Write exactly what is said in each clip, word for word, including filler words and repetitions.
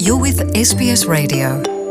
You're with S B S Radio.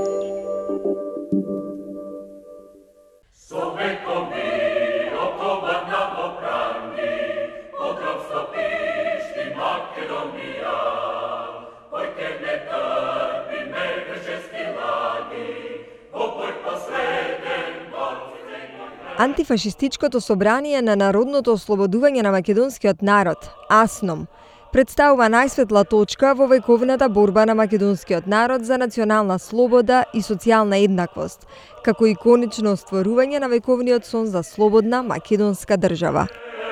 Антифашистичкото собрание на Народното ослободување на македонскиот народ, АСНОМ, представува најсветла точка во вековната борба на македонскиот народ за национална слобода и социјална еднаквост, како и конечно остварување на вековниот сон за слободна македонска држава.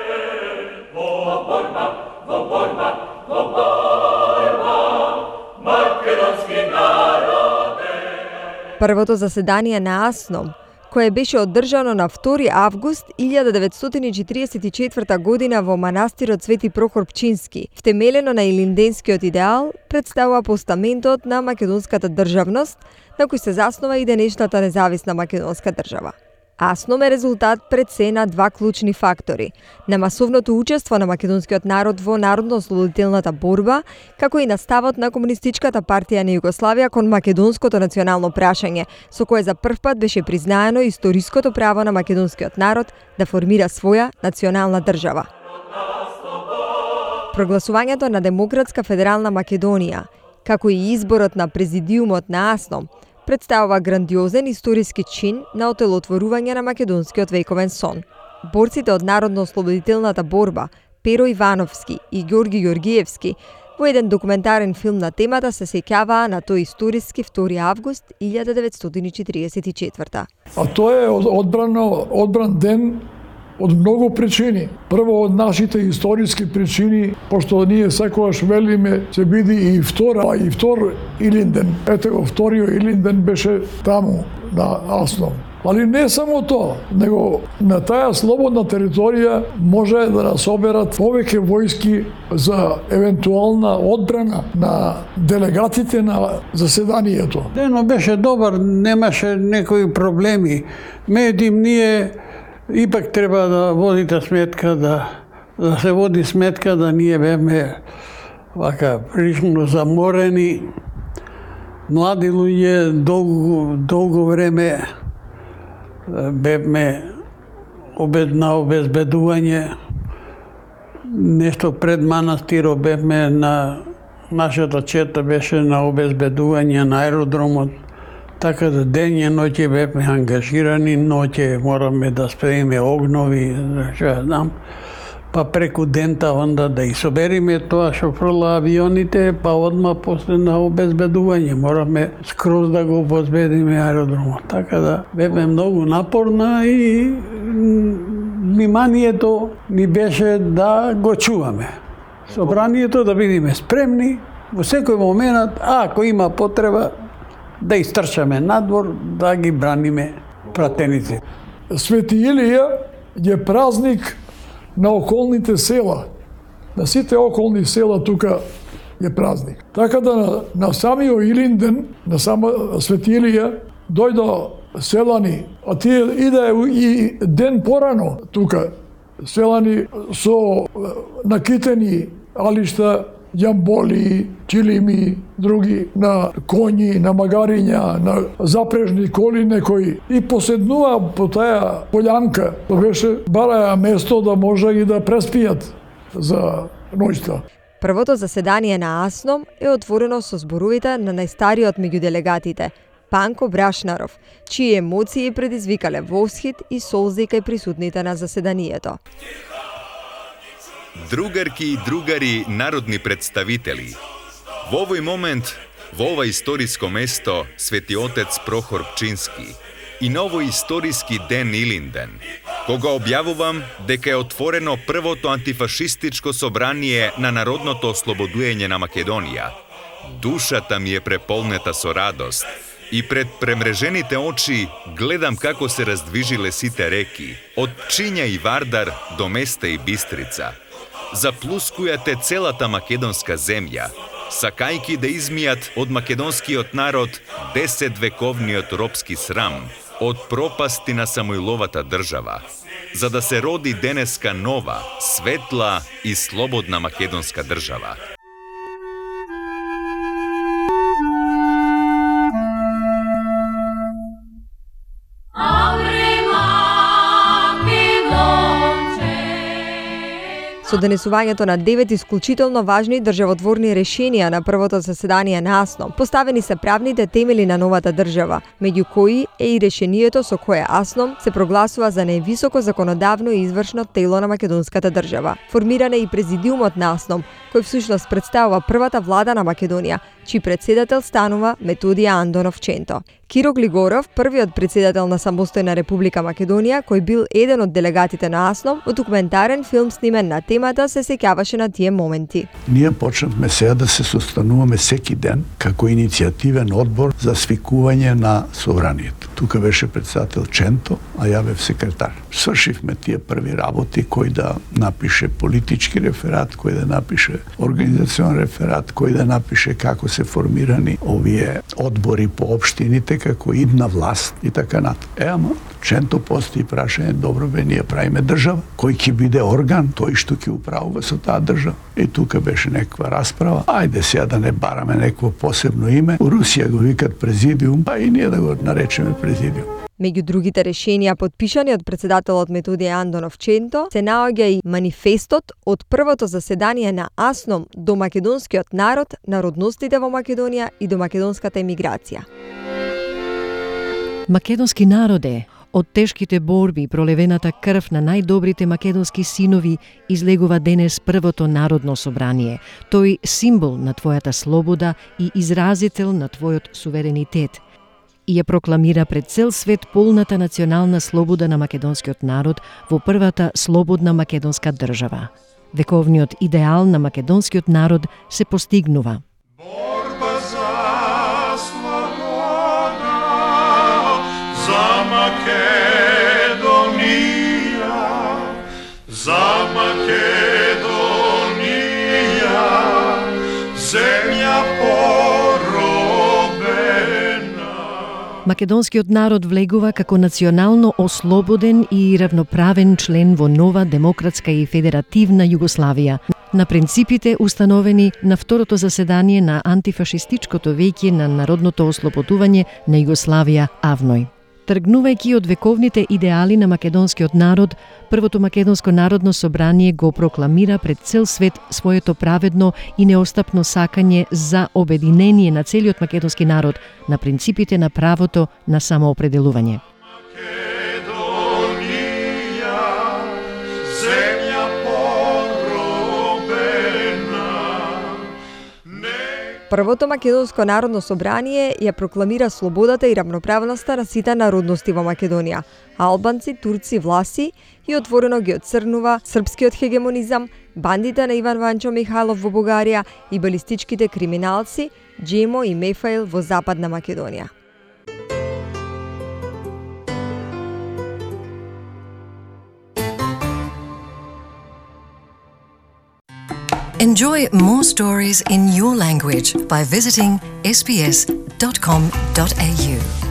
Првото заседание на АСНОМ, кое беше одржано на втори август илјада деветстотини и четиридесет и четврта година во манастирот Свети Прохор Пчински, втемелено на илинденскиот идеал, представува постаментот на македонската државност, на кој се заснова и денешната независна македонска држава. АСНОМ е резултат пред се на два клучни фактори: на масовното учество на македонскиот народ во народно-ослободителната борба, како и на ставот на Комунистичката партија на Југославија кон македонското национално прашање, со кое за прв пат беше признаено историското право на македонскиот народ да формира своја национална држава. Прогласувањето на Демократска федерална Македонија, како и изборот на президиумот на АСНОМ, представува грандиозен историски чин на отелотворување на македонскиот вековен сон. Борците од народно-ослободителната борба, Перо Ивановски и Ѓорги Ѓоргиевски, во еден документарен филм на темата се сеќаваа на тој историски втори август илјада деветстотини и четиридесет и четврта. А тоа е одбрано, одбран ден од многу причини. Прво од нашите историски причини, пошто ние секогаш велиме ќе биде и втора, а и втор Илинден. Ете го, вториот Илинден беше таму, на АСНОМ. Али не само тоа, него на таа слободна територија може да нас соберат повеќе војски за евентуална одбрана на делегатите на заседанието. Денот беше добар, немаше некои проблеми. Медим ние ипак треба да водите сметка, да, да се води сметка да ние беме вака прилично заморени, млади луѓе, долго, долго време беме на обезбедување. Нешто пред манастирот беме на нашата чета беше на обезбедување на аеродромот. Така да ден и ноќе бевме ангажирани, ноќе мораме да спреме огнови, што ја знам, па преку дента онда да и собериме тоа што фрла авионите, па одма после на обезбедување мораме скроз да го обезбедиме аеродромот. Така да бевме многу напорна и вниманието ни беше да го чуваме. Собранието да бидеме спремни во секој момент, а ако има потреба, да истрчаме надвор, да ги браниме пратеници. Свети Илија е празник на околните села. На сите околни села тука е празник. Така да на, на самиот Илинден, на сама Свети Илија, дојдо селани, а тие иде и ден порано тука. Селани со накитени алишта, јамболи, чилими, други на коњи, на магариња, на запрежни коли некои и поседнува по таа полјанка. Тоа беше бараја место да може и да преспијат за ноќта. Првото заседание на АСНОМ е отворено со зборовите на најстариот меѓу делегатите, Панко Брашнаров, чии емоции предизвикале восхит и солзи кај присутните на заседанието. Другарки и другари, народни представители, во овој момент, во ова историско место, Свети Отец Прохор Пчински и на овој историски ден Илинден, кога објавувам дека е отворено првото антифашистичко собрание на Народното ослободување на Македонија, душата ми е преполнета со радост и пред премрежените очи гледам како се раздвижиле сите реки, од Пчиња и Вардар до Места и Бистрица. Заплускујате целата македонска земја, сакајки да измијат од македонскиот народ десетвековниот робски срам, од пропасти на Самоиловата држава, за да се роди денеска нова, светла и слободна македонска држава. Со донесувањето на девет исклучително важни државотворни решенија на првото заседание на АСНОМ, поставени се правните темели на новата држава, меѓу кои е и решението со кое АСНОМ се прогласува за највисоко законодавно и извршно тело на македонската држава. Формиран е и президиумот на АСНОМ, кој всушност представува првата влада на Македонија, чиј председател станува Методија Андонов Ченто. Киро Глигоров, првиот председател на самостојна Република Македонија, кој бил еден од делегатите на АСНОМ, во документарен филм снимен на темата се сеќаваше на тие моменти. Ние почнавме сега да се состануваме секи ден како иницијативен одбор за свикување на собранието. Тука беше председател Ченто, а ја бев секретар. Свршивме тие први работи, кој да напише политички реферат, кој да напише организационен реферат, кој да напише како се формирани овие одбори по општините како идна власт и така натаму. Е, ама, Ченто постои прашање, добро бе, ние правиме држава, кој ќе биде орган, тој што ќе управува со таа држава. И тука беше некаква расправа. Ајде сега да не бараме некакво посебно име. У Русија го викат президиум, па и ние да го наречеме президиум. Меѓу другите решенија подпишани од председателот Методија Андонов Ченто се наоѓа и манифестот од првото заседание на АСНОМ до македонскиот народ, народностите во Македонија и до македонската емиграција. Македонски народе, од тешките борби и пролевената крв на најдобрите македонски синови излегува денес првото народно собрание. Тој символ на твојата слобода и изразител на твојот суверенитет. И ја прокламира пред цел свет полната национална слобода на македонскиот народ во првата слободна македонска држава. Вековниот идеал на македонскиот народ се постигнува. Борба за слобода, за Македонија, за Македонија, земја Македонскиот народ влегува како национално ослободен и равноправен член во нова демократска и федеративна Југославија, на принципите установени на второто заседание на антифашистичкото веќе на народното ослободување на Југославија АВНОј. Тргнувајќи од вековните идеали на македонскиот народ, првото македонско народно собрание го прокламира пред цел свет своето праведно и неостапно сакање за обединение на целиот македонски народ на принципите на правото на самоопределување. Првото македонско народно собрание ја прокламира слободата и равноправноста на сите народности во Македонија. Албанци, турци, власи и отворено ги отцрнува српскиот хегемонизам, бандите на Иван Ванчо Михайлов во Бугарија и балистичките криминалци Джемо и Мефаил во Западна Македонија. Enjoy more stories in your language by visiting s b s dot com dot a u.